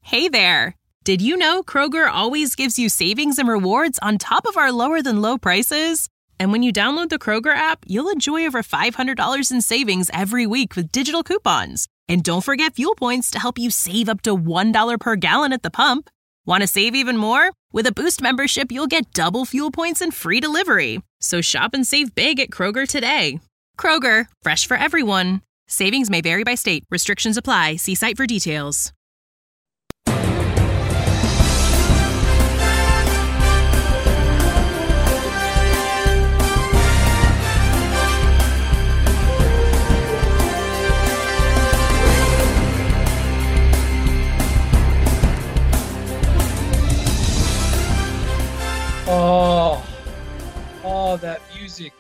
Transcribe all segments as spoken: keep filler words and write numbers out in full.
Hey there! Did you know Kroger always gives you savings and rewards on top of our lower-than-low prices? And when you download the Kroger app, you'll enjoy over five hundred dollars in savings every week with digital coupons. And don't forget fuel points to help you save up to one dollar per gallon at the pump. Want to save even more? With a Boost membership, you'll get double fuel points and free delivery. So shop and save big at Kroger today. Kroger, fresh for everyone. Savings may vary by state. Restrictions apply. See site for details. Oh, oh, that music,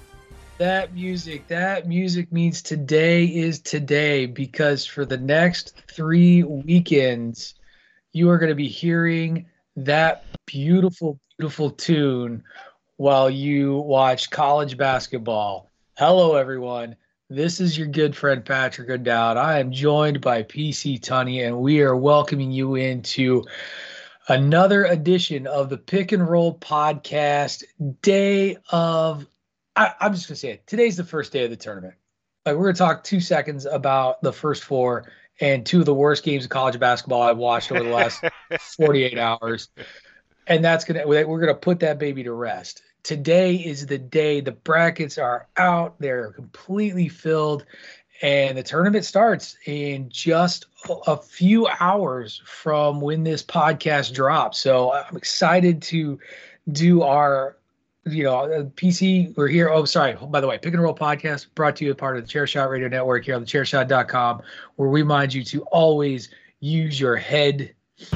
that music, that music means today is today, because for the next three weekends, you are going to be hearing that beautiful, beautiful tune while you watch college basketball. Hello, everyone. This is your good friend, Patrick O'Dowd. I am joined by P C Tunney, and we are welcoming you into another edition of the Pick and Roll podcast, day of, I, I'm just going to say it, today's the first day of the tournament. Like, we're going to talk two seconds about the first four and two of the worst games of college basketball I've watched over the last forty-eight hours. And that's going to, we're going to put that baby to rest. Today is the day. The brackets are out. They're completely filled. And the tournament starts in just a few hours from when this podcast drops. So I'm excited to do our, you know, P C. We're here. Oh, sorry. By the way, Pick and Roll podcast brought to you as part of the Chairshot Radio Network here on the chair shot dot com, where we remind you to always use your head.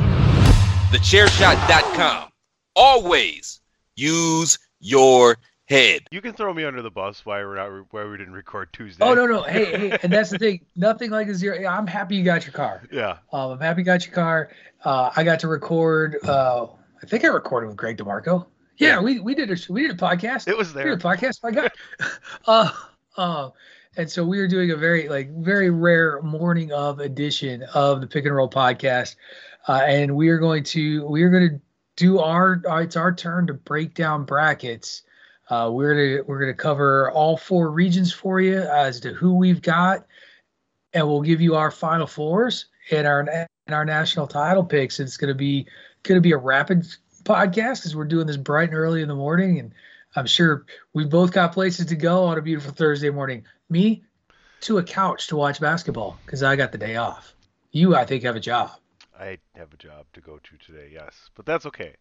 the chair shot dot com. Always use your head. You can throw me under the bus why we're not why we didn't record Tuesday. Oh no no hey hey and that's the thing. Nothing like a zero. I'm happy you got your car. Yeah. Um, I'm happy you got your car. Uh, I got to record. Uh, I think I recorded with Greg DeMarco. Yeah, yeah. we we did a we did a podcast. It was there. We did a podcast. My God. uh, uh, and so we are doing a very like very rare morning of edition of the Pick and Roll podcast, uh, and we are going to we are going to do our. Uh, it's our turn to break down brackets. Uh, we're gonna we're gonna cover all four regions for you as to who we've got, and we'll give you our final fours and our and our national title picks. It's gonna be gonna be a rapid podcast because we're doing this bright and early in the morning, and I'm sure we both got places to go on a beautiful Thursday morning. Me, to a couch to watch basketball because I got the day off. You, I think, have a job. I have a job to go to today, yes, but that's okay.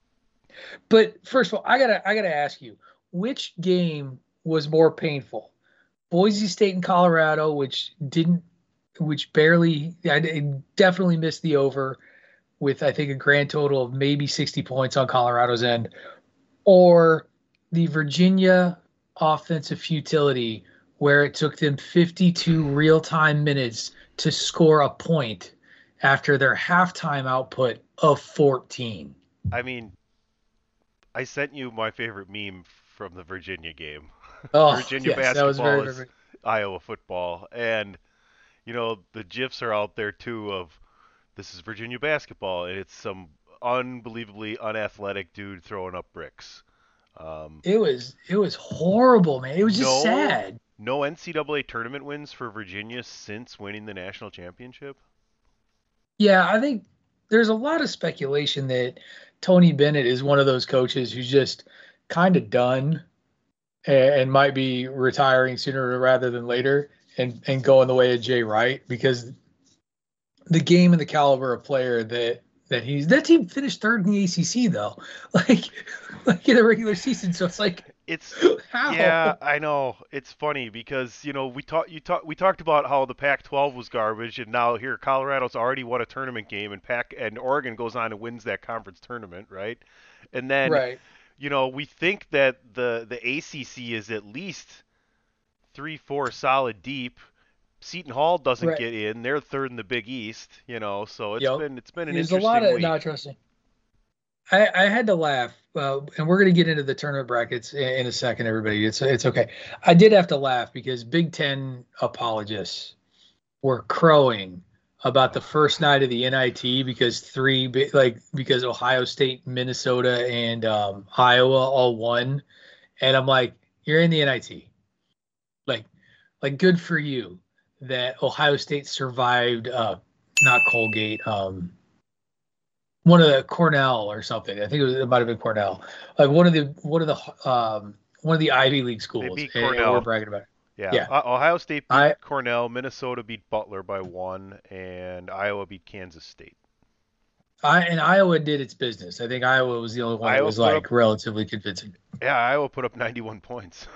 But first of all, I gotta I gotta ask you. Which game was more painful? Boise State and Colorado, which didn't, which barely, I definitely missed the over with, I think, a grand total of maybe sixty points on Colorado's end, or the Virginia offensive futility, where it took them fifty-two real-time minutes to score a point after their halftime output of fourteen. I mean, I sent you my favorite meme from the Virginia game. Oh, Virginia yes, basketball that was very, is very... Iowa football. And, you know, the GIFs are out there, too, of this is Virginia basketball, and it's some unbelievably unathletic dude throwing up bricks. Um, it was it was horrible, man. It was just no, sad. No N C double A tournament wins for Virginia since winning the national championship? Yeah, I think there's a lot of speculation that Tony Bennett is one of those coaches who's just kind of done and, and might be retiring sooner rather than later and, and going the way of Jay Wright, because the game and the caliber of player that that he's that team finished third in the A C C though, like like in the regular season. So it's like it's how? Yeah, I know. It's funny because you know we talked you talk we talked about how the Pac twelve was garbage, and now here Colorado's already won a tournament game, and Pac and Oregon goes on and wins that conference tournament, right? And then right. you know we think that the the A C C is at least three four solid deep. Seton Hall doesn't right. get in; they're third in the Big East, you know. So it's yep. been it's been an There's interesting a lot of week. not trusting. I, I had to laugh, uh, and we're going to get into the tournament brackets in, in a second, everybody. It's it's okay. I did have to laugh because Big Ten apologists were crowing about the first night of the N I T because three like because Ohio State, Minnesota, and um, Iowa all won, and I'm like, you're in the N I T, like, like good for you that Ohio State survived. Uh, not Colgate, um, one of the Cornell or something. I think it, was, it might have been Cornell, like one of the one of the um, one of the Ivy League schools. They beat and, Cornell. And we're bragging about it. Yeah. yeah. Uh, Ohio State beat I, Cornell, Minnesota beat Butler by one, and Iowa beat Kansas State. I and Iowa did its business. I think Iowa was the only one Iowa that was put like up- relatively convincing. Yeah, Iowa put up ninety-one points.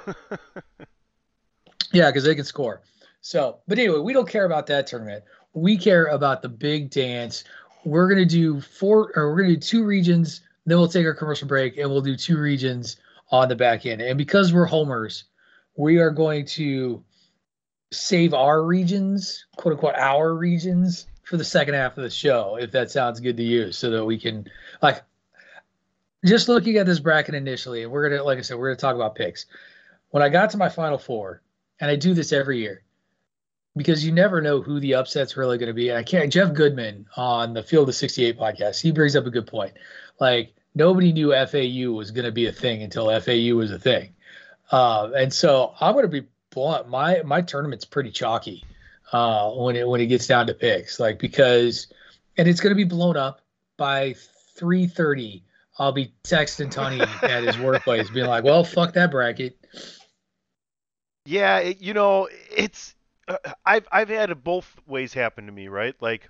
Yeah, because they can score. So, but anyway, we don't care about that tournament. We care about the big dance. We're gonna do four, or we're gonna do two regions. Then we'll take our commercial break, and we'll do two regions on the back end. And because we're homers, we are going to save our regions, quote unquote, our regions for the second half of the show, if that sounds good to you, so that we can, like, just looking at this bracket initially, and we're gonna, like I said, we're gonna talk about picks. When I got to my final four, and I do this every year, because you never know who the upset's really going to be. And I can't. Jeff Goodman on the Field of sixty-eight podcast, he brings up a good point. Like, nobody knew F A U was going to be a thing until F A U was a thing. Uh, and so I'm going to be blunt. My my tournament's pretty chalky uh, when it when it gets down to picks. Like, because, and it's going to be blown up by three thirty. I'll be texting Tony at his workplace, being like, "Well, fuck that bracket." Yeah, it, you know, it's. Uh, I've I've had it both ways happen to me, right? Like,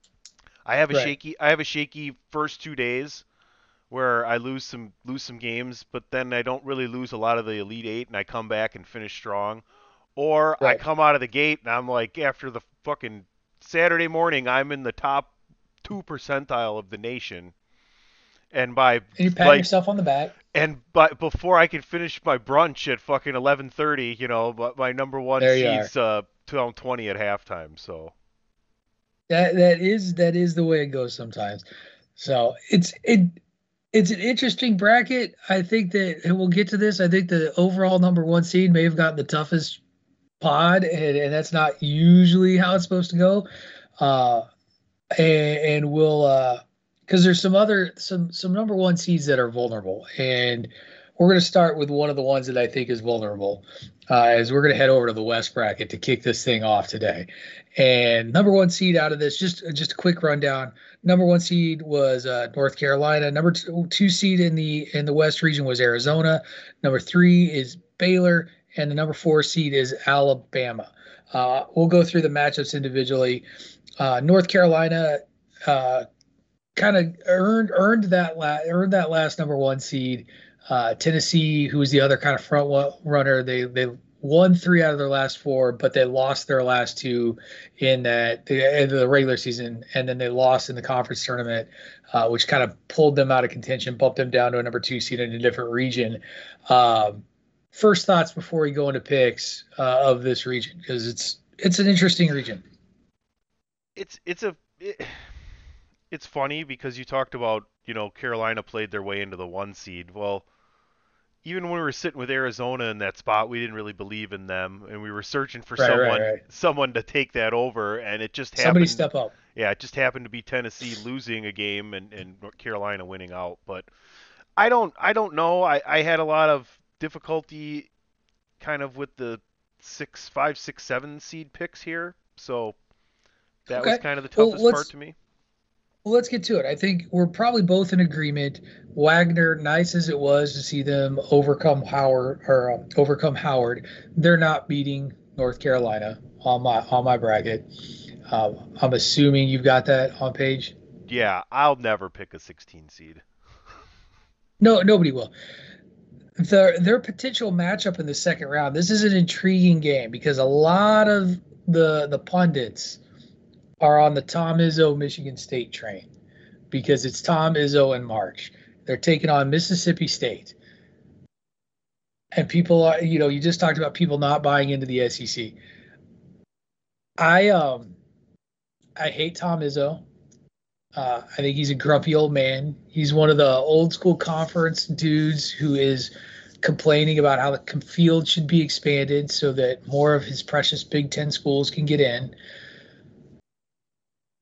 I have a Right. shaky I have a shaky first two days where I lose some lose some games, but then I don't really lose a lot of the Elite Eight, and I come back and finish strong. Or I Right. come out of the gate and I'm like, after the fucking Saturday morning, I'm in the top two percentile of the nation, and by And you pat like yourself on the back. and but before I can finish my brunch at fucking eleven thirty, you know, but my number one There you seed's uh down twenty at halftime. So That that is that is the way it goes sometimes. So it's it it's an interesting bracket. I think that, and we'll get to this. I think the overall number one seed may have gotten the toughest pod, and, and that's not usually how it's supposed to go. Uh, and, and we'll uh, because there's some other some some number one seeds that are vulnerable, and we're going to start with one of the ones that I think is vulnerable, uh, as we're going to head over to the West bracket to kick this thing off today. And number one seed out of this, just just a quick rundown. Number one seed was uh, North Carolina. Number two, two seed in the in the West region was Arizona. Number three is Baylor, and the number four seed is Alabama. Uh, we'll go through the matchups individually. Uh, North Carolina uh, kind of earned earned that la- earned that last number one seed. Uh, Tennessee, who was the other kind of front runner, they they won three out of their last four, but they lost their last two in that in the regular season, and then they lost in the conference tournament, uh, which kind of pulled them out of contention, bumped them down to a number two seed in a different region. Um, first thoughts before we go into picks uh, of this region, because it's it's an interesting region. it's it's a it, it's funny because you talked about, you know, Carolina played their way into the one seed. Well, even when we were sitting with Arizona in that spot, we didn't really believe in them, and we were searching for Right, someone right, right. someone to take that over, and it just happened. Somebody step up. Yeah, it just happened to be Tennessee losing a game and, and North Carolina winning out. But I don't I don't know. I, I had a lot of difficulty kind of with the six, five, six, seven seed picks here. So that Okay. was kind of the Well, toughest let's- part to me. Well, let's get to it. I think we're probably both in agreement. Wagner, nice as it was to see them overcome Howard or uh, overcome Howard, they're not beating North Carolina on my on my bracket. Um, I'm assuming you've got that on page. Yeah, I'll never pick a sixteen seed. No, nobody will. Their their potential matchup in the second round. This is an intriguing game because a lot of the the pundits are on the Tom Izzo Michigan State train because it's Tom Izzo and March. They're taking on Mississippi State. And people are, you know, you just talked about people not buying into the S E C. I um I hate Tom Izzo. Uh, I think he's a grumpy old man. He's one of the old school conference dudes who is complaining about how the field should be expanded so that more of his precious Big Ten schools can get in.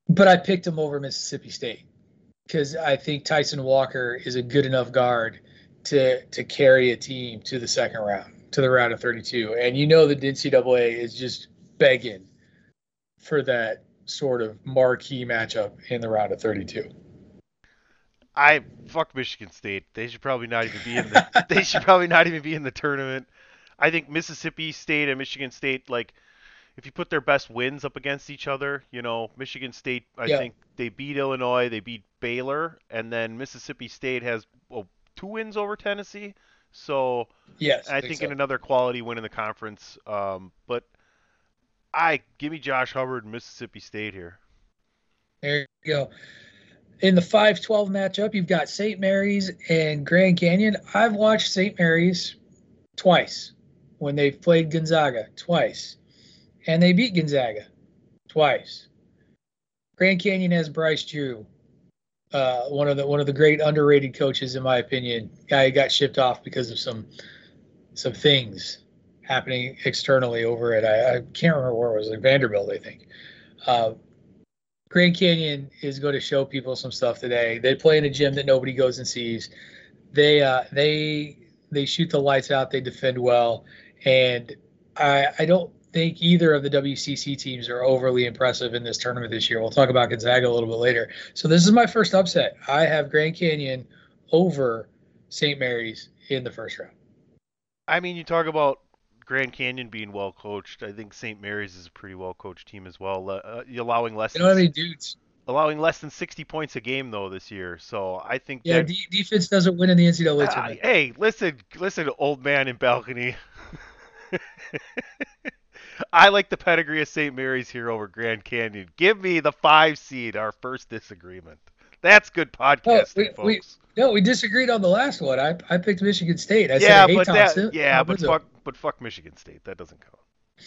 but I picked them over Mississippi State because I think Tyson Walker is a good enough guard to to carry a team to the second round, to the round of thirty-two. And you know the N C double A is just begging for that sort of marquee matchup in the round of thirty-two. I fuck Michigan State. They should probably not even be in the. They should probably not even be in the tournament. I think Mississippi State and Michigan State, like, if you put their best wins up against each other, you know, Michigan State, I Yeah. think they beat Illinois, they beat Baylor, and then Mississippi State has well, two wins over Tennessee. So Yes, I think so. in another quality win in the conference. Um, but I give me Josh Hubbard and Mississippi State here. There you go. In the five twelve matchup, you've got Saint Mary's and Grand Canyon. I've watched Saint Mary's twice when they played Gonzaga, twice. And they beat Gonzaga twice. Grand Canyon has Bryce Drew, uh, one of the one of the great underrated coaches, in my opinion. Guy got shipped off because of some some things happening externally over at, I, I can't remember where it was, like Vanderbilt, I think. Uh, Grand Canyon is going to show people some stuff today. They play in a gym that nobody goes and sees. They uh, they they shoot the lights out. They defend well, and I I don't think either of the W C C teams are overly impressive in this tournament this year. We'll talk about Gonzaga a little bit later. So this is my first upset. I have Grand Canyon over Saint Mary's in the first round. I mean, you talk about Grand Canyon being well coached. I think Saint Mary's is a pretty well coached team as well. Uh, allowing less You know what I than mean, dudes? allowing less than sixty points a game though this year. So I think Yeah, that, de- defense doesn't win in the N C double A uh, tournament. hey, listen, listen, old man in balcony. I like the pedigree of Saint Mary's here over Grand Canyon. Give me the five seed, our first disagreement. That's good Oh, podcasting, we, we folks. no, we disagreed on the last one. I I picked Michigan State. I yeah, said, hey, but Tom, that, sit- yeah, Tom but Izzo. fuck, but fuck Michigan State. That doesn't count.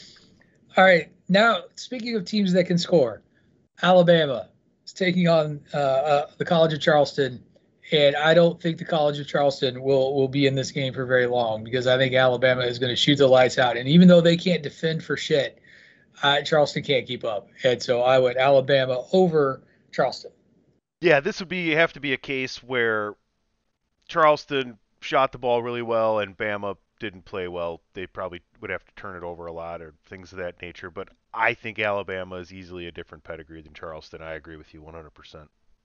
All right, now speaking of teams that can score, Alabama is taking on uh, uh, the College of Charleston, and I don't think the College of Charleston will will be in this game for very long because I think Alabama is going to shoot the lights out, and even though they can't defend for shit, uh, Charleston can't keep up, and so I went Alabama over Charleston. Yeah, this would be have to be a case where Charleston shot the ball really well and Bama didn't play well. They probably would have to turn it over a lot or things of that nature. But I think Alabama is easily a different pedigree than Charleston. I agree with you one hundred percent.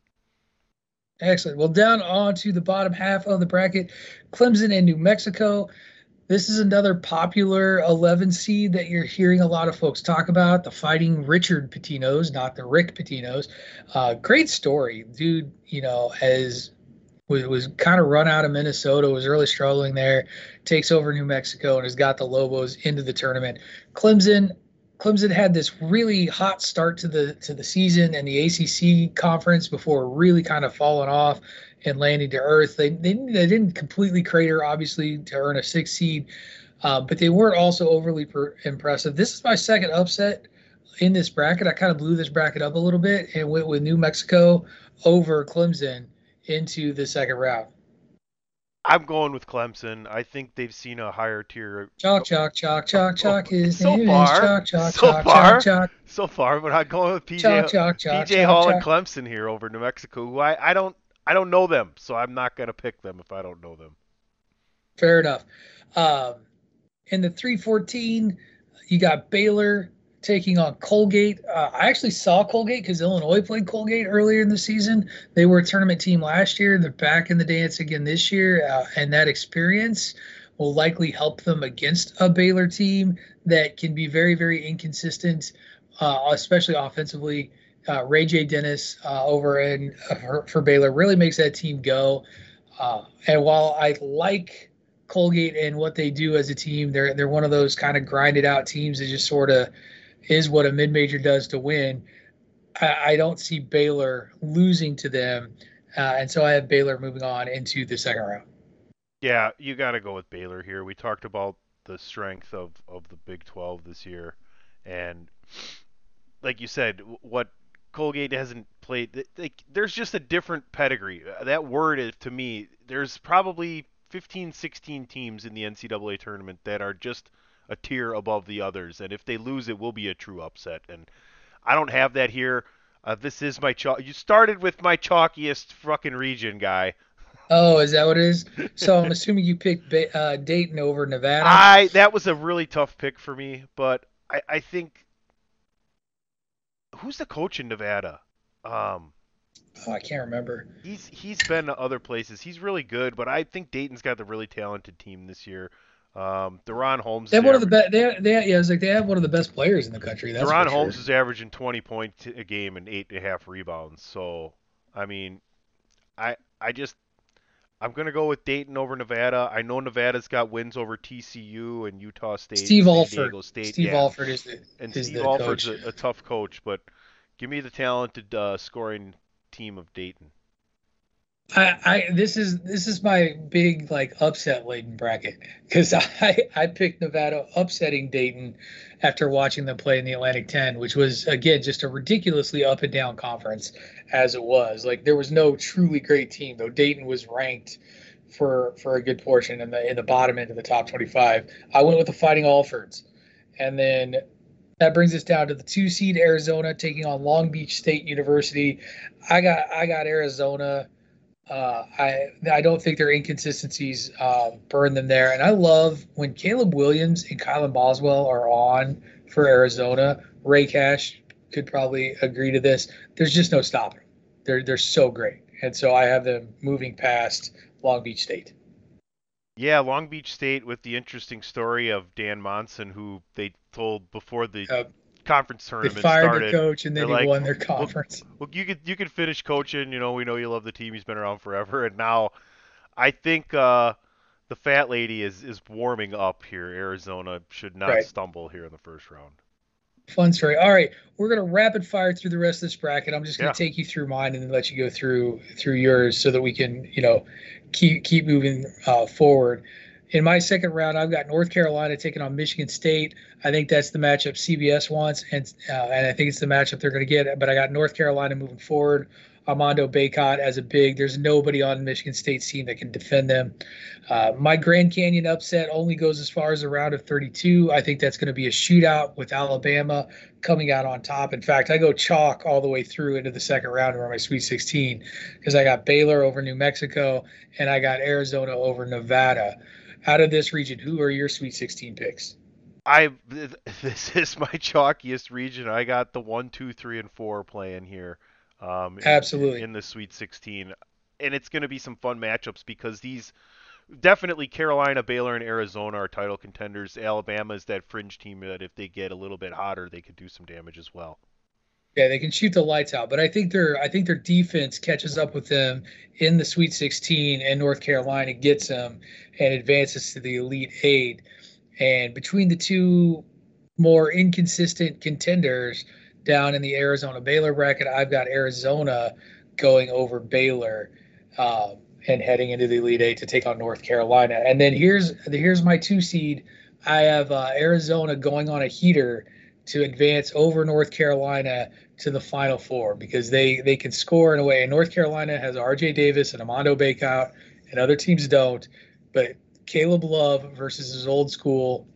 Excellent. Well, down onto the bottom half of the bracket, Clemson and New Mexico. This is another popular eleven seed that you're hearing a lot of folks talk about, the Fighting Richard Pitinos, not the Rick Pitinos. Uh, great story. Dude, you know, as was, was kind of run out of Minnesota, was really struggling there, takes over New Mexico and has got the Lobos into the tournament. Clemson Clemson had this really hot start to the to the season and the A C C conference before really kind of falling off and landing to earth. They they, they didn't completely crater, obviously, to earn a sixth seed, uh, but they weren't also overly per- impressive. This is my second upset in this bracket. I kind of blew this bracket up a little bit and went with New Mexico over Clemson into the second round. I'm going with Clemson. I think they've seen a higher tier Chalk, chalk, chalk, chalk, chalk. His so name far, is Chalk, chalk, so chalk, far, chalk, chalk. so far, but I'm going with P J Chalk, chalk, chalk, P J chalk, Hall chalk. and Clemson here over New Mexico, who I, I don't I don't know them, so I'm not gonna pick them if I don't know them. Fair enough. Um, in the three fourteen, you got Baylor taking on Colgate. Uh, I actually saw Colgate because Illinois played Colgate earlier in the season. They were a tournament team last year. They're back in the dance again this year, uh, and that experience will likely help them against a Baylor team that can be very, very inconsistent, uh, especially offensively. Uh, Ray J. Dennis uh, over in uh, for, for Baylor really makes that team go. Uh, and while I like Colgate and what they do as a team, they're they're one of those kind of grinded out teams that just sort of is what a mid-major does to win. I, I don't see Baylor losing to them, uh, and so I have Baylor moving on into the second round. Yeah, you got to go with Baylor here. We talked about the strength of, of the Big twelve this year, and like you said, what Colgate hasn't played, like, there's just a different pedigree. That word is, to me, there's probably fifteen, sixteen teams in the N C double A tournament that are just a tier above the others, and if they lose, it will be a true upset. And I don't have that here. Uh, this is my chalk. You started with my chalkiest fucking region, guy. Oh, is that what it is? So I'm assuming you picked ba- uh, Dayton over Nevada. I that was a really tough pick for me, but I, I think who's the coach in Nevada? Um, Oh, I can't remember. he's he's been to other places. He's really good, but I think Dayton's got the really talented team this year. Um, Deron Holmes They is have one of the average, best. They, they, yeah, it's like they have one of the best players in the country. That's Deron for Holmes sure. is averaging twenty points a game and eight and a half rebounds. So, I mean, I I just I'm gonna go with Dayton over Nevada. I know Nevada's got wins over T C U and Utah State, and Steve San Alford. Diego State. Steve Yeah, Alford is the and is Steve the Alford's coach. a, a tough coach, but give me the talented uh, scoring team of Dayton. I, I this is this is my big like upset laden bracket because I I picked Nevada upsetting Dayton after watching them play in the Atlantic ten, which was again just a ridiculously up and down conference as it was. Like there was no truly great team though. Dayton was ranked for for a good portion in the in the bottom end of the top twenty-five. I went with the Fighting Alfords, and then that brings us down to the two seed Arizona taking on Long Beach State University. I got I got Arizona. Uh, I I don't think their inconsistencies uh, burn them there, and I love when Caleb Williams and Kylan Boswell are on for Arizona. Ray Cash could probably agree to this. There's just no stopping them. They're they're so great, and so I have them moving past Long Beach State. Yeah, Long Beach State with the interesting story of Dan Monson, who they told before the Uh, conference they tournament fired started. their coach, and They're then he like, won their well, conference. well, you could you could finish coaching. You know, we know you love the team. He's been around forever, and now I think uh, the fat lady is is warming up here. Arizona should not Right. stumble here in the first round. Fun story. All right, we're gonna rapid fire through the rest of this bracket. I'm just gonna Yeah. take you through mine and then let you go through through yours so that we can, you know, keep keep moving uh, forward. In my second round, I've got North Carolina taking on Michigan State. I think that's the matchup C B S wants, and uh, and I think it's the matchup they're going to get. But I got North Carolina moving forward. Armando Baycott as a big. There's nobody on Michigan State's team that can defend them. Uh, my Grand Canyon upset only goes as far as the round of thirty-two. I think that's going to be a shootout with Alabama coming out on top. In fact, I go chalk all the way through into the second round of my Sweet sixteen because I got Baylor over New Mexico and I got Arizona over Nevada. Out of this region, who are your Sweet sixteen picks? I this is my chalkiest region. I got the one, two, three, and four playing here. Um, in, Absolutely. in the Sweet sixteen, and it's going to be some fun matchups because these definitely Carolina, Baylor, and Arizona are title contenders. Alabama is that fringe team that if they get a little bit hotter, they could do some damage as well. Yeah, they can shoot the lights out, but I think their I think their defense catches up with them in the Sweet sixteen, and North Carolina gets them and advances to the Elite Eight. And between the two more inconsistent contenders down in the Arizona Baylor bracket, I've got Arizona going over Baylor um, and heading into the Elite Eight to take on North Carolina. And then here's here's my two seed. I have uh, Arizona going on a heater to advance over North Carolina to the Final Four because they they can score in a way. And North Carolina has R J Davis and Armando Baycott, and other teams don't. But Caleb Love versus his old school,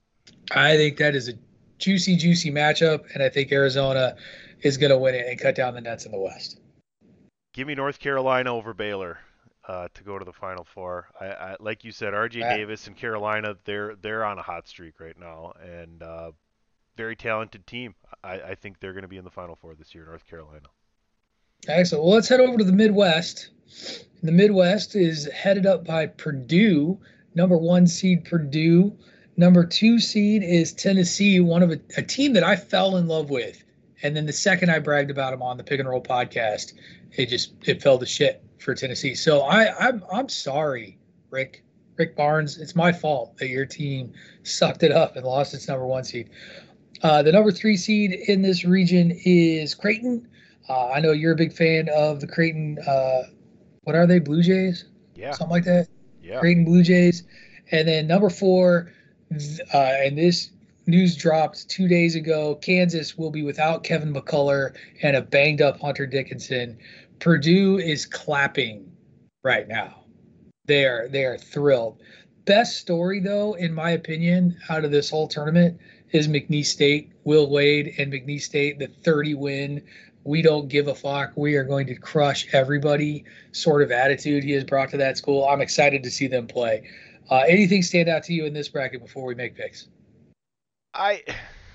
I think that is a juicy, juicy matchup, and I think Arizona is going to win it and cut down the nets in the West. Give me North Carolina over Baylor uh, to go to the Final Four. I, I like you said, R J Right. Davis and Carolina, they're they're on a hot streak right now, and uh, very talented team. I, I think they're going to be in the Final Four this year, North Carolina. Excellent. Well, let's head over to the Midwest. The Midwest is headed up by Purdue, number one seed Purdue. Number two seed is Tennessee, one of a, a team that I fell in love with. And then the second I bragged about them on the Pick and Roll podcast, it just it fell to shit for Tennessee. So I I'm I'm sorry, Rick. Rick Barnes. It's my fault that your team sucked it up and lost its number one seed. Uh, the number three seed in this region is Creighton. Uh, I know you're a big fan of the Creighton. Uh, what are they? Blue Jays? Yeah. Something like that. Yeah. Creighton Blue Jays. And then number four, uh, and this news dropped two days ago, Kansas will be without Kevin McCullough and a banged up Hunter Dickinson. Purdue is clapping right now. They are they are thrilled. Best story, though, in my opinion, out of this whole tournament is McNeese State, Will Wade and McNeese State, the thirty win we don't give a fuck, we are going to crush everybody sort of attitude he has brought to that school. I'm excited to see them play. Uh, anything stand out to you in this bracket before we make picks? I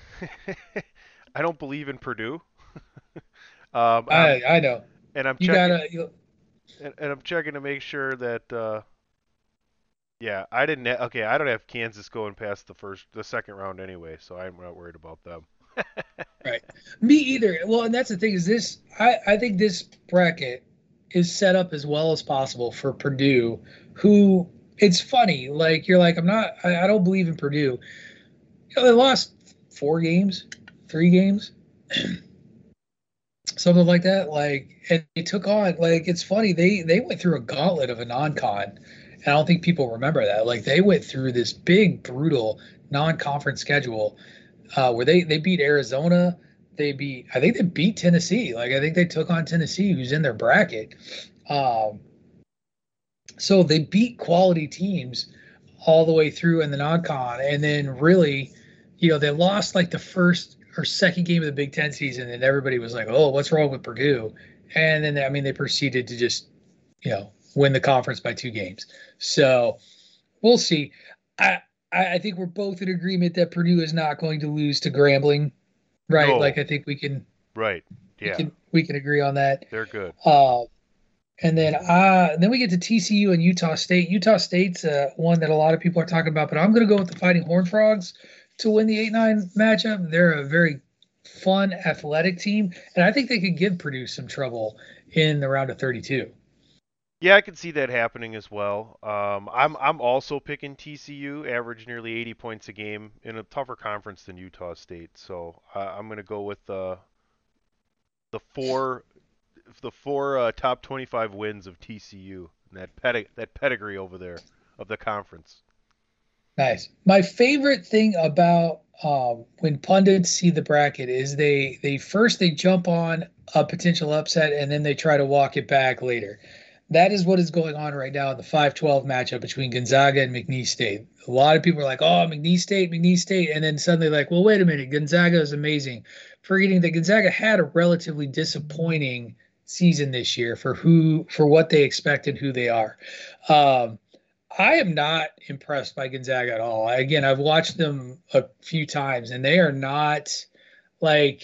I don't believe in Purdue. um, I I know. And I'm you checking, gotta. You, and, and I'm checking to make sure that. Uh, yeah, I didn't. Ha- okay, I don't have Kansas going past the first, the second round anyway, so I'm not worried about them. right. Me either. Well, and that's the thing is this. I I think this bracket is set up as well as possible for Purdue, who it's funny. Like you're like I'm not. I, I don't believe in Purdue. You know, they lost four games, three games, something like that. Like, and they took on, like, it's funny. They, they went through a gauntlet of a non-con. And I don't think people remember that. Like, they went through this big, brutal non-conference schedule uh, where they, they beat Arizona. They beat, I think they beat Tennessee. Like, I think they took on Tennessee, who's in their bracket. Um, so they beat quality teams all the way through in the non-con. And then really, you know, they lost like the first or second game of the Big Ten season, and everybody was like, oh, what's wrong with Purdue? And then, I mean, they proceeded to just, you know, win the conference by two games. So we'll see. I I think we're both in agreement that Purdue is not going to lose to Grambling, right? No. Like, I think we can, right. Yeah. we can, we can agree on that. They're good. Uh, and then uh, then we get to T C U and Utah State. Utah State's uh, one that a lot of people are talking about, but I'm going to go with the Fighting Horned Frogs to win the eight nine matchup. They're a very fun, athletic team, and I think they could give Purdue some trouble in the round of thirty-two. Yeah, I can see that happening as well. Um, I'm I'm also picking T C U, average nearly eighty points a game in a tougher conference than Utah State. So uh, I'm going to go with uh, the four the four uh, top twenty-five wins of T C U, and that pedig- that pedigree over there of the conference. Nice. My favorite thing about um, when pundits see the bracket is they they first they jump on a potential upset and then they try to walk it back later. That is what is going on right now in the five twelve matchup between Gonzaga and McNeese State. A lot of people are like, oh, McNeese State, McNeese State. And then suddenly like, well, wait a minute. Gonzaga is amazing. Forgetting that Gonzaga had a relatively disappointing season this year for who for what they expect and who they are. Um, I am not impressed by Gonzaga at all. Again, I've watched them a few times, and they are not like,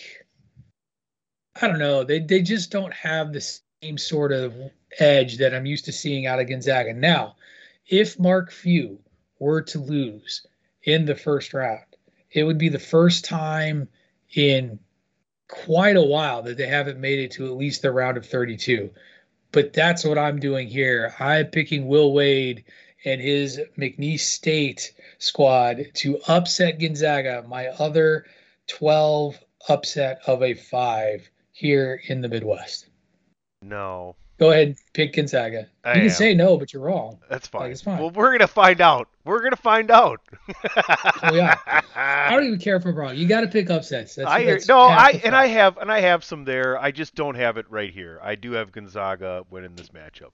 I don't know. They they just don't have the same sort of edge that I'm used to seeing out of Gonzaga. Now, if Mark Few were to lose in the first round, it would be the first time in quite a while that they haven't made it to at least the round of thirty-two. But that's what I'm doing here. I'm picking Will Wade and his McNeese State squad to upset Gonzaga, my other twelve upset of a five here in the Midwest. No. Go ahead and pick Gonzaga. I you can am. say no, but you're wrong. That's fine. Like, it's fine. Well, we're going to find out. We're going to find out. Oh, yeah. I don't even care if I'm wrong. You got to pick upsets. That's, I hear, that's no, I half the and fun. I have and I have some there. I just don't have it right here. I do have Gonzaga winning this matchup.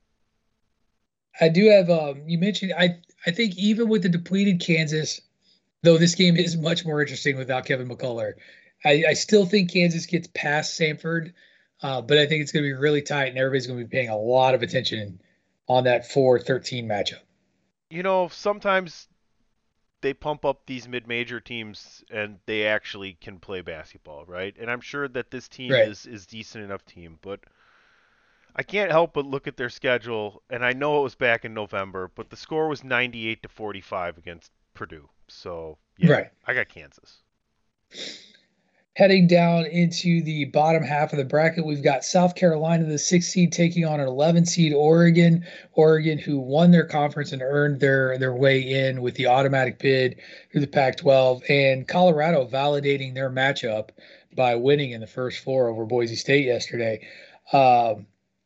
I do have. Um, you mentioned. I. I think even with the depleted Kansas, though this game is much more interesting without Kevin McCullough, I, I still think Kansas gets past Samford, uh, but I think it's going to be really tight, and everybody's going to be paying a lot of attention on that four thirteen matchup. You know, sometimes they pump up these mid-major teams and they actually can play basketball, right? And I'm sure that this team Right. is is decent enough team, but I can't help but look at their schedule, and I know it was back in November, but the score was ninety-eight to forty-five against Purdue. So, yeah, Right. I got Kansas. Heading down into the bottom half of the bracket, we've got South Carolina, the sixth seed, taking on an eleven seed Oregon. Oregon, who won their conference and earned their, their way in with the automatic bid through the Pac twelve, and Colorado validating their matchup by winning in the first four over Boise State yesterday. Um,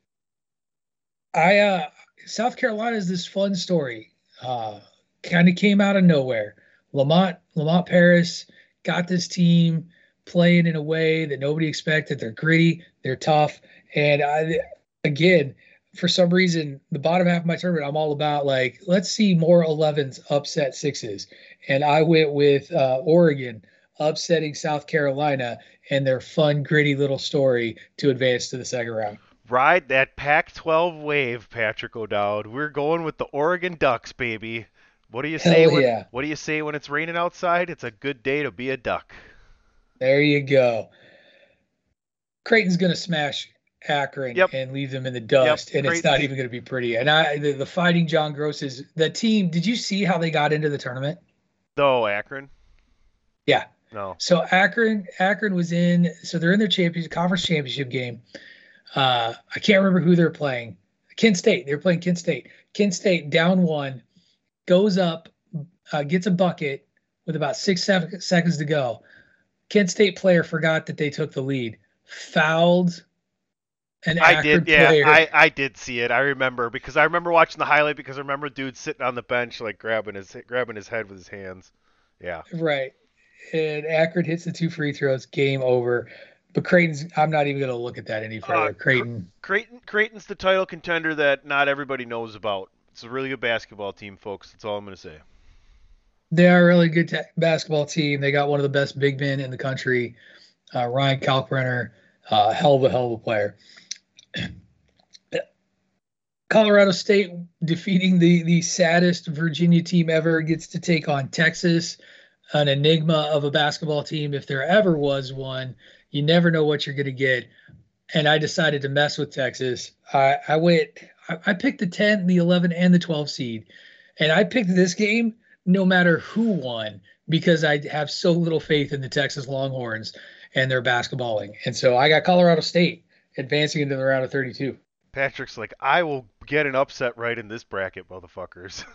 I uh, South Carolina is this fun story. Uh, kind of came out of nowhere. Lamont Lamont Paris got this team playing in a way that nobody expected. They're gritty, they're tough, and I, again, for some reason, the bottom half of my tournament, I'm all about like, let's see more elevens upset sixes, and I went with uh, Oregon upsetting South Carolina and their fun, gritty little story to advance to the second round. Ride that Pac twelve wave, Patrick O'Dowd. We're going with the Oregon Ducks, baby. What do you say Hell when yeah. What do you say when it's raining outside? It's a good day to be a duck. There you go. Creighton's going to smash Akron Yep. and leave them in the dust, Yep. and it's not even going to be pretty. And I, the, the Fighting John Grosses, the team, did you see how they got into the tournament? No, Akron? Yeah. No. So Akron, Akron was in, so they're in their championship, conference championship game. Uh, I can't remember who they're playing. Kent State. They were playing Kent State. Kent State down one, goes up, uh, gets a bucket with about six, seven seconds to go. Kent State player forgot that they took the lead, fouled an I Akron did, yeah, player. I, I did see it. I remember because I remember watching the highlight because I remember dude sitting on the bench like grabbing his grabbing his head with his hands. Yeah. Right. And Akron hits the two free throws, game over. But Creighton's, I'm not even going to look at that any further. Uh, Creighton. Creighton Creighton's the title contender that not everybody knows about. It's a really good basketball team, folks. That's all I'm going to say. They are a really good ta- basketball team. They got one of the best big men in the country, uh, Ryan Kalkbrenner, uh, hell of a hell of a player. Colorado State defeating the the saddest Virginia team ever, gets to take on Texas, an enigma of a basketball team if there ever was one. You never know what you're going to get. And I decided to mess with Texas. I, I went, I, I picked the ten, the eleven, and the twelve seed. And I picked this game no matter who won because I have so little faith in the Texas Longhorns and their basketballing. And so I got Colorado State advancing into the round of thirty-two. Patrick's like, I will get an upset right in this bracket, motherfuckers.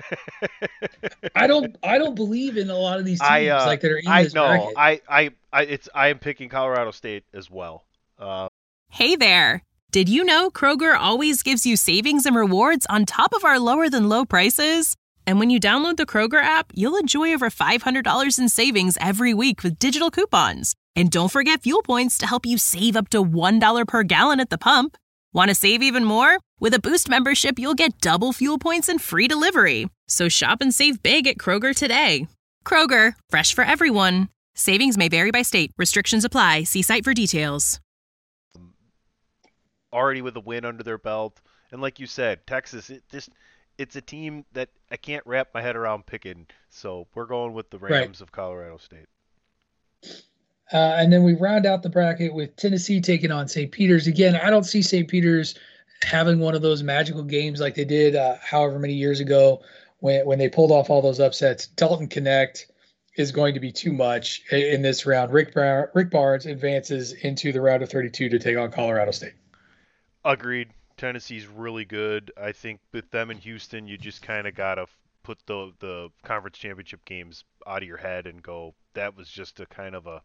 I don't I don't believe in a lot of these teams I, uh, like that are in I this know. bracket. I, I, I, it's, I am picking Colorado State as well. Uh, Hey there! Did you know Kroger always gives you savings and rewards on top of our lower than low prices? And when you download the Kroger app, you'll enjoy over five hundred dollars in savings every week with digital coupons. And don't forget fuel points to help you save up to one dollar per gallon at the pump. Want to save even more? With a Boost membership, you'll get double fuel points and free delivery. So shop and save big at Kroger today. Kroger, fresh for everyone. Savings may vary by state. Restrictions apply. See site for details. already with a win under their belt. And like you said, Texas, it just it's a team that I can't wrap my head around picking. So we're going with the Rams Right. of Colorado State. Uh, and then we round out the bracket with Tennessee taking on Saint Peter's. Again, I don't see Saint Peter's having one of those magical games like they did uh, however many years ago when, when they pulled off all those upsets. Dalton Connect is going to be too much in, in this round. Rick, Brown, Rick Barnes advances into the round of thirty-two to take on Colorado State. Agreed. Tennessee's really good. I think with them in Houston, you just kind of got to put the the conference championship games out of your head and go, that was just a kind of a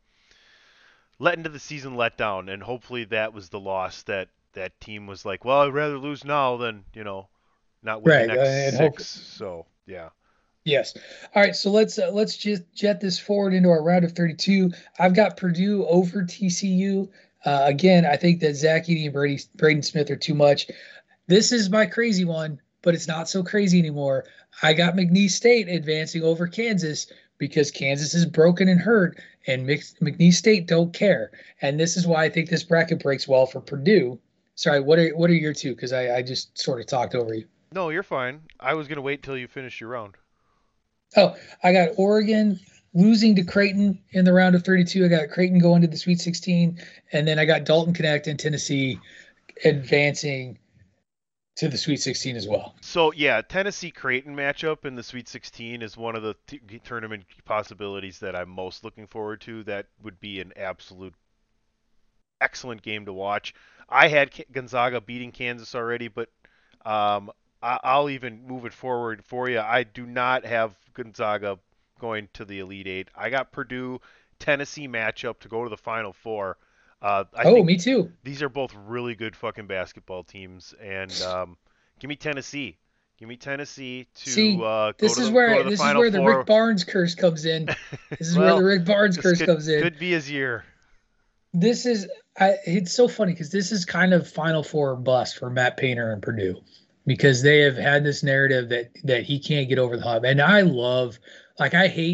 let into the season letdown. And hopefully that was the loss that that team was like, well, I'd rather lose now than, you know, not win Right, the next uh, and six. hope- So, yeah. Yes. All right. So let's uh, let's just jet this forward into our round of thirty-two. I've got Purdue over T C U. Uh, again, I think that Zach Edey and Brady, Braden Smith are too much. This is my crazy one, but it's not so crazy anymore. I got McNeese State advancing over Kansas because Kansas is broken and hurt, and Mc- McNeese State don't care. And this is why I think this bracket breaks well for Purdue. Sorry, what are what are your two? Because I, I just sort of talked over you. No, you're fine. I was going to wait till you finish your round. Oh, I got Oregon losing to Creighton in the round of thirty-two. I got Creighton going to the Sweet sixteen, and then I got Dalton Connect and Tennessee advancing to the Sweet sixteen as well. So, yeah, Tennessee-Creighton matchup in the Sweet sixteen is one of the t- tournament possibilities that I'm most looking forward to. That would be an absolute excellent game to watch. I had K- Gonzaga beating Kansas already, but um, I- I'll even move it forward for you. I do not have Gonzaga going to the Elite Eight. I got Purdue Tennessee matchup to go to the Final Four. Uh, I oh, think me too. these are both really good fucking basketball teams, and um, give me Tennessee. Give me Tennessee to See, uh, go This to is the, where go to the this is Final where the Four. Rick Barnes curse comes in. This is Well, where the Rick Barnes This curse could, comes in. could be his year. This is I, it's so funny because this is kind of Final Four bust for Matt Painter and Purdue because they have had this narrative that that he can't get over the hump, and I love like I hate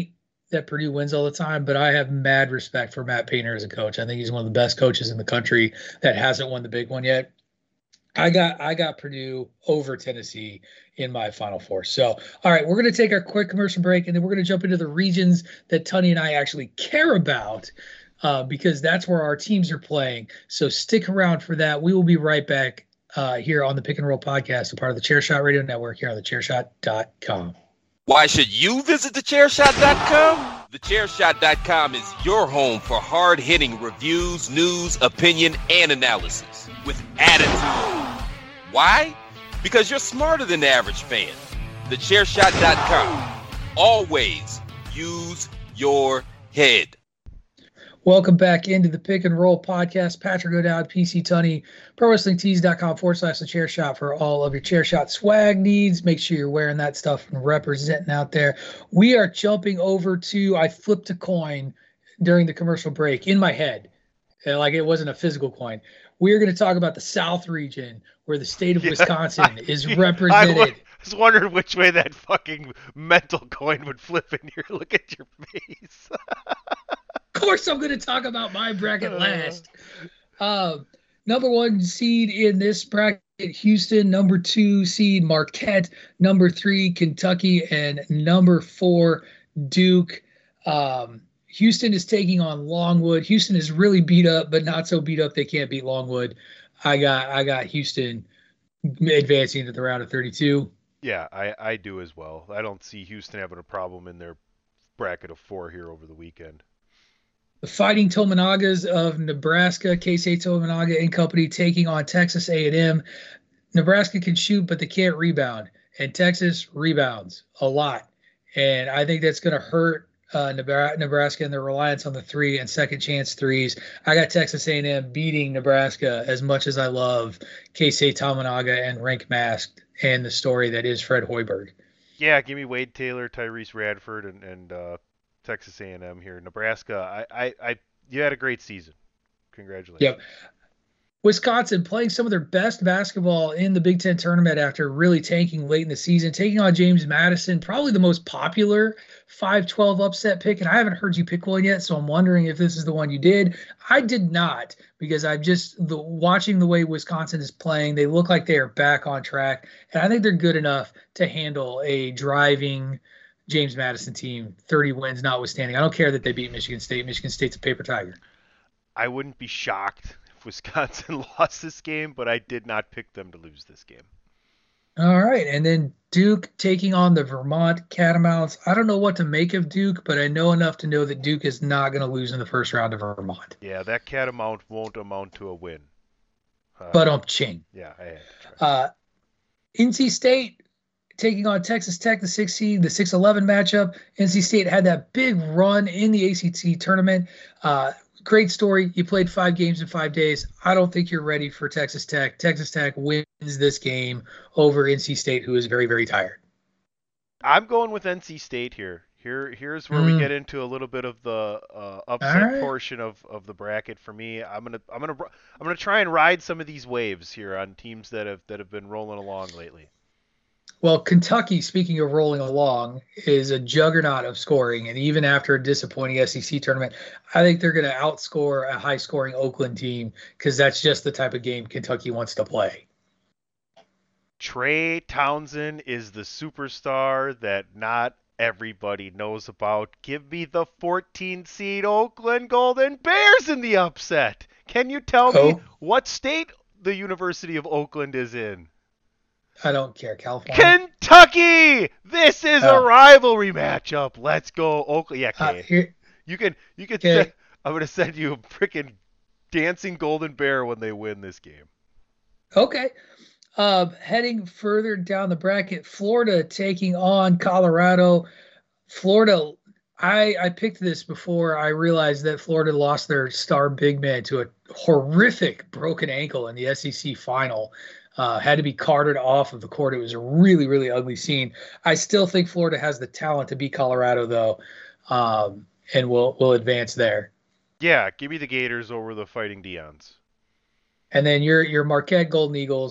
that Purdue wins all the time, but I have mad respect for Matt Painter as a coach. I think he's one of the best coaches in the country that hasn't won the big one yet. I got I got Purdue over Tennessee in my Final Four. So, all right, we're going to take our quick commercial break, and then we're going to jump into the regions that Tunney and I actually care about, uh, because that's where our teams are playing. So stick around for that. We will be right back uh, here on the Pick and Roll podcast, a part of the Chairshot Radio Network here on the chairshot dot com. Why should you visit the chairshot dot com? the chairshot dot com is your home for hard-hitting reviews, news, opinion, and analysis with attitude. Why? Because you're smarter than the average fan. the chairshot dot com. Always use your head. Welcome back into the Pick and Roll podcast. Patrick O'Dowd, P C Tunney, pro wrestling tees dot com forward slash the chair shot for all of your chair shot swag needs. Make sure you're wearing that stuff and representing out there. We are jumping over to, I flipped a coin during the commercial break in my head, like it wasn't a physical coin. We're going to talk about the South region where the state of Wisconsin is represented. I was wondering which way that fucking mental coin would flip in here. Look at your face. Of course I'm going to talk about my bracket last. Uh, number one seed in this bracket, Houston. Number two seed, Marquette. Number three, Kentucky. And number four, Duke. Um, Houston is taking on Longwood. Houston is really beat up, but not so beat up they can't beat Longwood. I got I got Houston advancing to the round of thirty-two. Yeah, I, I do as well. I don't see Houston having a problem in their bracket of four here over the weekend. The Fighting Tominagas of Nebraska, K-State Tominaga and Company taking on Texas A and M. Nebraska can shoot, but they can't rebound. And Texas rebounds a lot. And I think that's going to hurt uh, Nebraska and their reliance on the three and second chance threes. I got Texas A and M beating Nebraska as much as I love K-State Tominaga and Rank Masked and the story that is Fred Hoiberg. Yeah, give me Wade Taylor, Tyrese Radford, and, and uh, Texas A and M here. Nebraska, I, I, I, you had a great season. Congratulations. Yep. Wisconsin playing some of their best basketball in the Big Ten tournament after really tanking late in the season, taking on James Madison, probably the most popular five twelve upset pick. And I haven't heard you pick one yet, so I'm wondering if this is the one you did. I did not, because I'm just the, watching the way Wisconsin is playing. They look like they are back on track, and I think they're good enough to handle a driving James Madison team, thirty wins notwithstanding. I don't care that they beat Michigan State. Michigan State's a paper tiger. I wouldn't be shocked if Wisconsin lost this game, but I did not pick them to lose this game. All right, and then Duke taking on the Vermont Catamounts. I don't know what to make of Duke, but I know enough to know that Duke is not going to lose in the first round of Vermont. Yeah, that Catamount won't amount to a win. Uh, but um, ching. Yeah, I had to try. Uh, N C State taking on Texas Tech, the six seed, the six eleven matchup. N C State had that big run in the A C C tournament. Uh, great story. You played five games in five days. I don't think you're ready for Texas Tech. Texas Tech wins this game over N C State, who is very, very tired. I'm going with N C State here. Here, here's where mm. we get into a little bit of the uh, upset right. portion of, of the bracket for me. I'm gonna, I'm gonna, I'm gonna try and ride some of these waves here on teams that have that have been rolling along lately. Well, Kentucky, speaking of rolling along, is a juggernaut of scoring. And even after a disappointing S E C tournament, I think they're going to outscore a high-scoring Oakland team because that's just the type of game Kentucky wants to play. Trey Townsend is the superstar that not everybody knows about. Give me the fourteen seed Oakland Golden Bears in the upset. Can you tell oh. me what state the University of Oakland is in? I don't care. California. Kentucky! This is oh. a rivalry matchup. Let's go Oakland. Yeah, okay. Uh, here, you can you can okay. send, I'm going to send you a freaking dancing golden bear when they win this game. Okay. Uh, heading further down the bracket, Florida taking on Colorado. Florida, I, I picked this before I realized that Florida lost their star big man to a horrific broken ankle in the S E C final. Uh, had to be carted off of the court. It was a really, really ugly scene. I still think Florida has the talent to beat Colorado, though, um, and will will advance there. Yeah, give me the Gators over the Fighting Deons. And then your your Marquette Golden Eagles.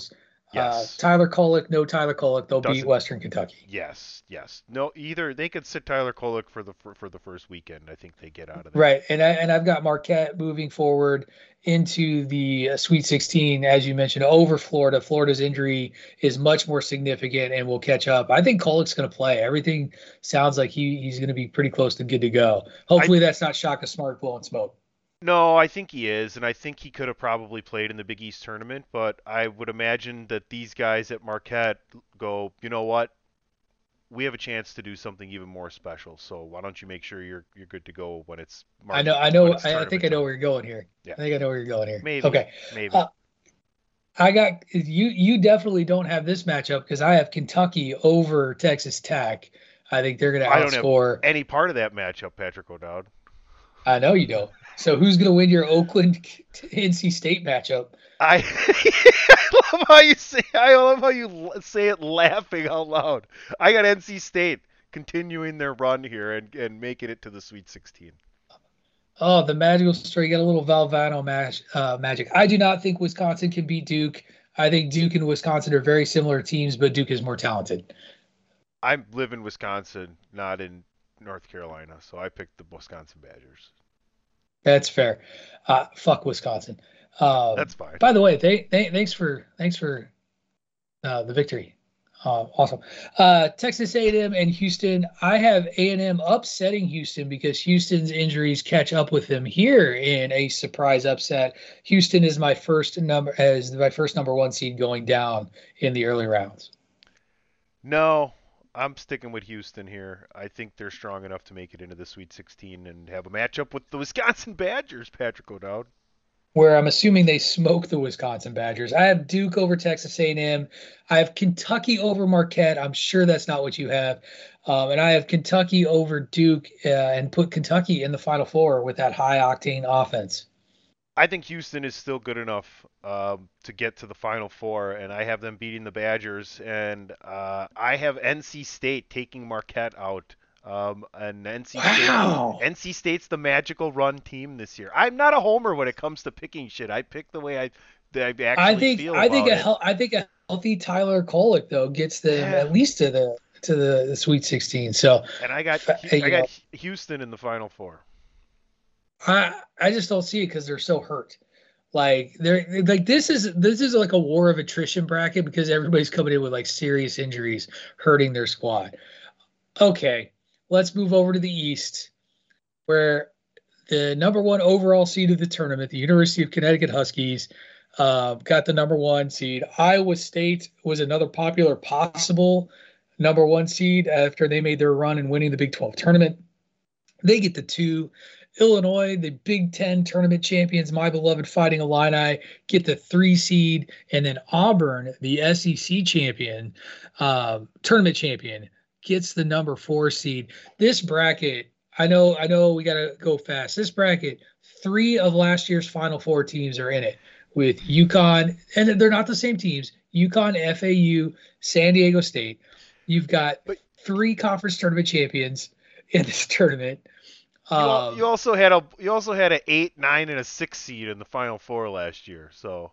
Uh, Yes. Tyler Kolek, no Tyler Kolek, they'll beat Doesn't. Western Kentucky. Yes. Yes. No. Either they could sit Tyler Kolek for the for, for the first weekend. I think they get out of there. Right, and I, and I've got Marquette moving forward into the uh, Sweet sixteen, as you mentioned, over Florida. Florida's injury is much more significant and will catch up. I think Kolek's going to play. Everything sounds like he he's going to be pretty close to good to go. Hopefully, I, that's not Shaka Smart blowing smoke. No, I think he is, and I think he could have probably played in the Big East tournament, but I would imagine that these guys at Marquette go, you know what? We have a chance to do something even more special. So why don't you make sure you're you're good to go when it's Mar- I know I know I, I think I know where you're going here. Yeah. I think I know where you're going here. Maybe. Okay. Maybe. Uh, I got you you definitely don't have this matchup because I have Kentucky over Texas Tech. I think they're going to outscore. I don't have any part of that matchup, Patrick O'Dowd. I know you don't. So who's going to win your Oakland N C State matchup? I, I love how you say. I love how you say it, laughing out loud. I got N C State continuing their run here and, and making it to the Sweet sixteen. Oh, the magical story. You got a little Valvano match, uh, magic. I do not think Wisconsin can beat Duke. I think Duke and Wisconsin are very similar teams, but Duke is more talented. I live in Wisconsin, not in North Carolina, so I picked the Wisconsin Badgers. That's fair. Uh, fuck Wisconsin. Um, That's fine. By the way, they, they, thanks for thanks for uh, the victory. Uh, awesome. Uh, Texas A and M and Houston. I have A and M upsetting Houston because Houston's injuries catch up with them here in a surprise upset. Houston is my first number as my first number one seed going down in the early rounds. No, I'm sticking with Houston here. I think they're strong enough to make it into the Sweet sixteen and have a matchup with the Wisconsin Badgers, Patrick O'Dowd. Where I'm assuming they smoke the Wisconsin Badgers. I have Duke over Texas A and M. I have Kentucky over Marquette. I'm sure that's not what you have. Um, and I have Kentucky over Duke uh, and put Kentucky in the Final Four with that high-octane offense. I think Houston is still good enough um, to get to the Final Four, and I have them beating the Badgers. And uh, I have N C State taking Marquette out. Um, and N C wow. State, N C State's the magical run team this year. I'm not a homer when it comes to picking shit. I pick the way I, I actually I think, feel I think about a it. I think a healthy Tyler Kolek though gets them yeah. at least to the to the, the Sweet sixteen. So and I got I got know, Houston in the Final Four. I I just don't see it because they're so hurt. Like they're like this is this is like a war of attrition bracket because everybody's coming in with like serious injuries hurting their squad. Okay. Let's move over to the East, where the number one overall seed of the tournament, the University of Connecticut Huskies, uh, got the number one seed. Iowa State was another popular possible number one seed after they made their run in winning the Big twelve tournament. They get the two. Illinois, the Big Ten tournament champions, my beloved Fighting Illini, get the three seed. And then Auburn, the S E C champion, uh, tournament champion, gets the number four seed. This bracket, I know, I know we got to go fast. This bracket, three of last year's Final Four teams are in it with UConn, and they're not the same teams. UConn, F A U, San Diego State. You've got three conference tournament champions in this tournament. You, um, you also had a you also had an eight, nine, and a six seed in the Final Four last year. So.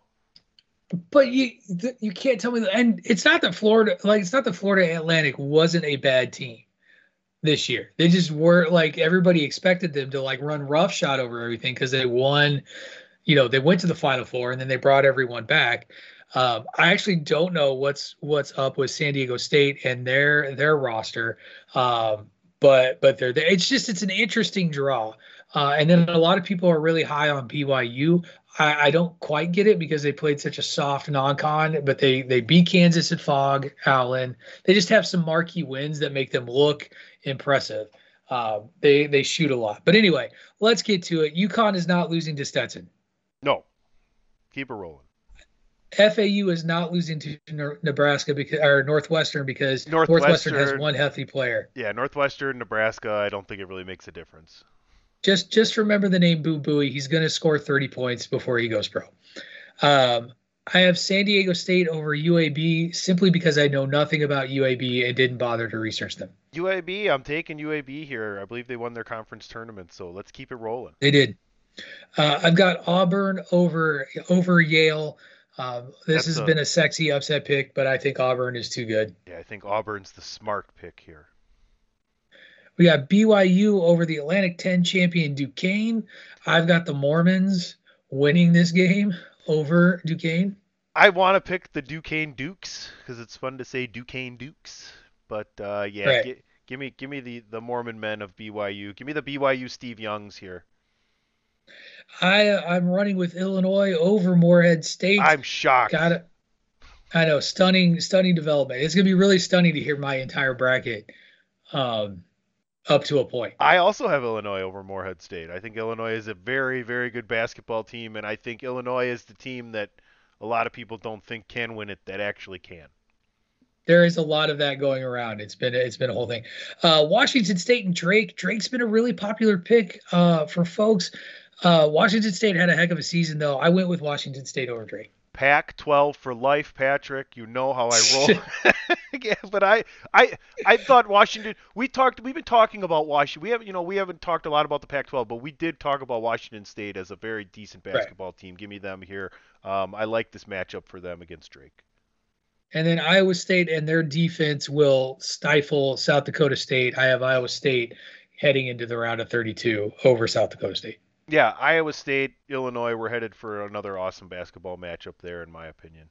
But you you can't tell me that, and it's not that Florida like it's not that Florida Atlantic wasn't a bad team this year. They just were like everybody expected them to like run roughshod over everything because they won, you know, they went to the Final Four and then they brought everyone back. Um, I actually don't know what's what's up with San Diego State and their their roster, um, but but they're there. It's just it's an interesting draw. Uh, and then a lot of people are really high on B Y U. I, I don't quite get it because they played such a soft non-con, but they they beat Kansas at Fog Allen. They just have some marquee wins that make them look impressive. Uh, they they shoot a lot. But anyway, let's get to it. UConn is not losing to Stetson. No, keep it rolling. F A U is not losing to Nebraska because or Northwestern because Northwestern, Northwestern has one healthy player. Yeah, Northwestern, Nebraska. I don't think it really makes a difference. Just just remember the name Boo Buie. He's going to score thirty points before he goes pro. Um, I have San Diego State over U A B simply because I know nothing about U A B and didn't bother to research them. U A B, I'm taking U A B here. I believe they won their conference tournament, so let's keep it rolling. They did. Uh, I've got Auburn over over Yale. Um, this That's has a, been a sexy upset pick, but I think Auburn is too good. yeah, I think Auburn's the smart pick here. We got B Y U over the Atlantic ten champion Duquesne. I've got the Mormons winning this game over Duquesne. I want to pick the Duquesne Dukes because it's fun to say Duquesne Dukes. But uh, yeah, Right. gi- give me give me the, the Mormon men of B Y U. Give me the B Y U Steve Youngs here. I I'm running with Illinois over Morehead State. I'm shocked. Got it. I know, stunning, stunning development. It's gonna be really stunning to hear my entire bracket, um, up to a point. I also have Illinois over Morehead State. I think Illinois is a very, very good basketball team, and I think Illinois is the team that a lot of people don't think can win it that actually can. There is a lot of that going around. It's been it's been a whole thing. Uh, Washington State and Drake. Drake's been a really popular pick uh, for folks. Uh, Washington State had a heck of a season, though. I went with Washington State over Drake. Pac twelve for life, Patrick. You know how I roll. Yeah, but I, I, I thought Washington. We talked. We've been talking about Washington. We haven't, you know, we haven't talked a lot about the Pac twelve, but we did talk about Washington State as a very decent basketball right. team. Give me them here. Um, I like this matchup for them against Drake. And then Iowa State and their defense will stifle South Dakota State. I have Iowa State heading into the round of thirty-two over South Dakota State. Yeah, Iowa State, Illinois, we're headed for another awesome basketball matchup there, in my opinion.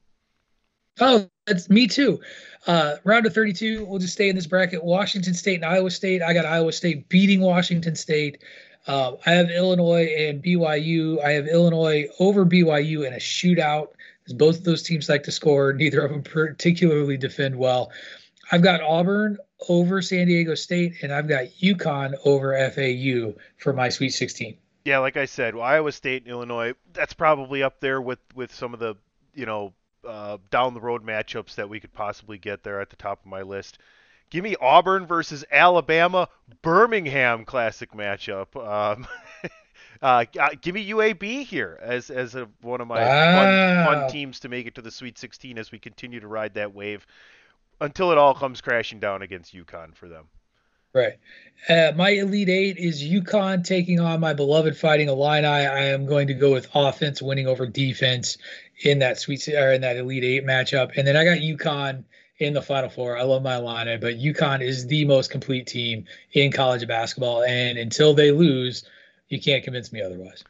Oh, that's me too. Uh, round of thirty-two, we'll just stay in this bracket. Washington State and Iowa State. I got Iowa State beating Washington State. Uh, I have Illinois and B Y U. I have Illinois over B Y U in a shootout, because both of those teams like to score. Neither of them particularly defend well. I've got Auburn over San Diego State, and I've got UConn over F A U for my Sweet sixteen. Yeah, like I said, Iowa State and Illinois, that's probably up there with, with some of the, you know, uh, down the road matchups that we could possibly get there at the top of my list. Give me Auburn versus Alabama, Birmingham classic matchup. Um, uh, give me U A B here as as a, one of my wow. fun, fun teams to make it to the Sweet sixteen as we continue to ride that wave until it all comes crashing down against UConn for them. Right. Uh, my Elite Eight is UConn taking on my beloved Fighting Illini. I am going to go with offense winning over defense in that sweet or in that Elite Eight matchup. And then I got UConn in the Final Four. I love my Illini, but UConn is the most complete team in college basketball. And until they lose, you can't convince me otherwise.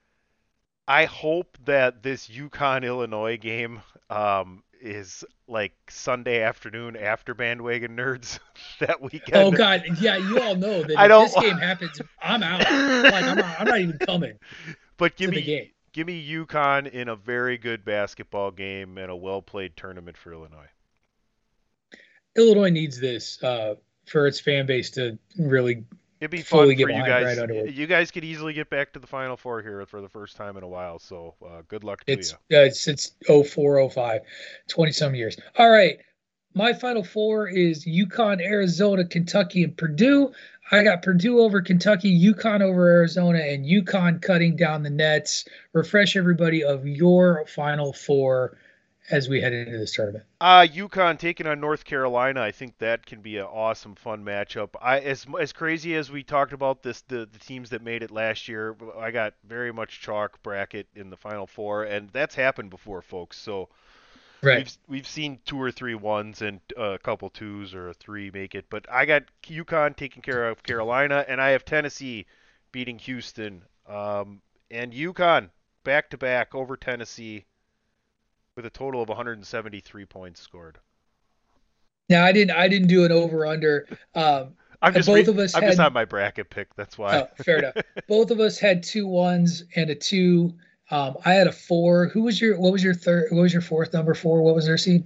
I hope that this UConn Illinois game um, is like Sunday afternoon after Bandwagon Nerds that weekend. Oh God, yeah, you all know that I if don't, this game happens, I'm out. Like I'm not, I'm not even coming. But give to me the game. give me UConn in a very good basketball game and a well played tournament for Illinois. Illinois needs this uh, for its fan base to really. It'd be fully fun get for you behind guys. right You guys could easily get back to the Final Four here for the first time in a while. So uh, good luck to It's you. uh, it's it's oh four, oh five, twenty some years. All right, my Final Four is UConn, Arizona, Kentucky, and Purdue. I got Purdue over Kentucky, UConn over Arizona, and UConn cutting down the nets. Refresh everybody of your Final Four as we head into this tournament. Uh, UConn taking on North Carolina. I think that can be an awesome, fun matchup. I as as crazy as we talked about this, the the teams that made it last year. I got very much chalk bracket in the Final Four, and that's happened before, folks. So right. we've we've seen two or three ones and a couple twos or a three make it. But I got UConn taking care of Carolina, and I have Tennessee beating Houston. Um, and UConn back to back over Tennessee, with a total of one hundred seventy-three points scored. Now I didn't I didn't do an over under. Um, I'm just both re- of us I'm had, just on my bracket pick. That's why. Oh, fair enough. Both of us had two ones and a two. Um, I had a four. Who was your? What was your third? What was your fourth number four? What was their seed?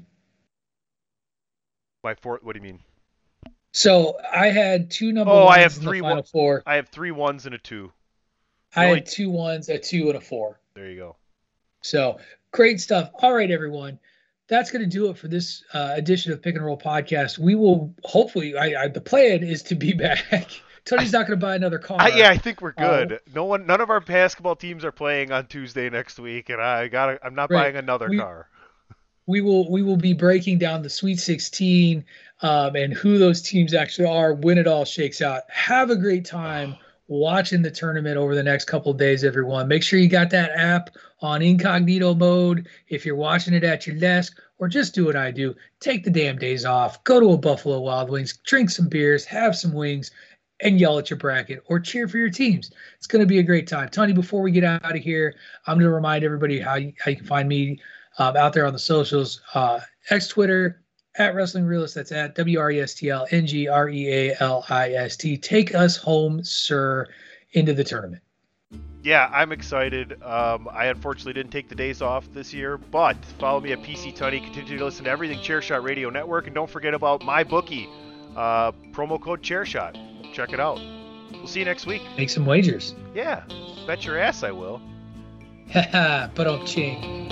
My fourth. What do you mean? So I had two number oh, ones I have in three the final one, four. I have three ones and a two. I Really? had two ones, a two, and a four. There you go. So great stuff. All right, everyone. That's going to do it for this uh, edition of Pick and Roll Podcast. We will hopefully. I, I the plan is to be back. Tony's not going to buy another car. I, yeah, I think we're good. Uh, no one, none of our basketball teams are playing on Tuesday next week, and I got. I'm not Right. buying another We- car. We will we will be breaking down the Sweet sixteen um, and who those teams actually are when it all shakes out. Have a great time watching the tournament over the next couple of days, everyone. Make sure you got that app on incognito mode if you're watching it at your desk, or just do what I do. Take the damn days off. Go to a Buffalo Wild Wings, drink some beers, have some wings, and yell at your bracket or cheer for your teams. It's going to be a great time. Tony, before we get out of here, I'm going to remind everybody how you, how you can find me um, out there on the socials. Uh, X Twitter, at Wrestling Realist. That's at W R E S T L N G R E A L I S T. Take us home, sir, into the tournament. Yeah, I'm excited. Um, I unfortunately didn't take the days off this year, but follow me at P C Tunney. Continue to listen to everything Chairshot Radio Network, and don't forget about MyBookie. Uh, promo code Chairshot. Check it out. We'll see you next week. Make some wagers. Yeah, bet your ass I will. Haha, but I'm ching.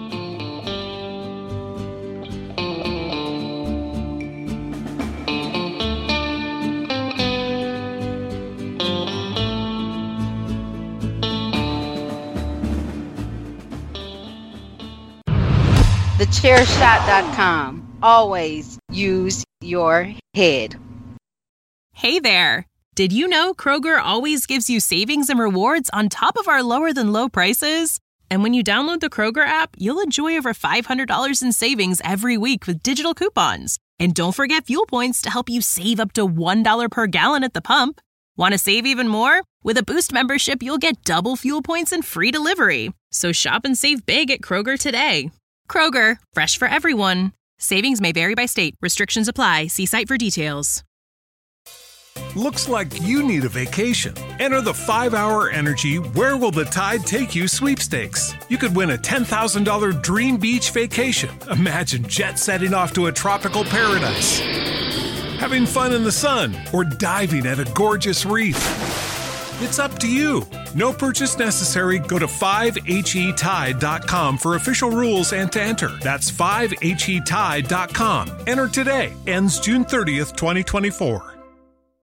the chair shot dot com. Always use your head. Hey there. Did you know Kroger always gives you savings and rewards on top of our lower than low prices? And when you download the Kroger app, you'll enjoy over five hundred dollars in savings every week with digital coupons. And don't forget fuel points to help you save up to one dollar per gallon at the pump. Want to save even more? With a Boost membership, you'll get double fuel points and free delivery. So shop and save big at Kroger today. Kroger, fresh for everyone. Savings may vary by state. Restrictions apply. See site for details. Looks like you need a vacation. Enter the five hour Energy Where Will the Tide Take You sweepstakes. You could win a ten thousand dollars dream beach vacation. Imagine jet setting off to a tropical paradise, having fun in the sun, or diving at a gorgeous reef. It's up to you. No purchase necessary. Go to five H E tide dot com for official rules and to enter. That's five H E tide dot com. Enter today. Ends June thirtieth, twenty twenty-four.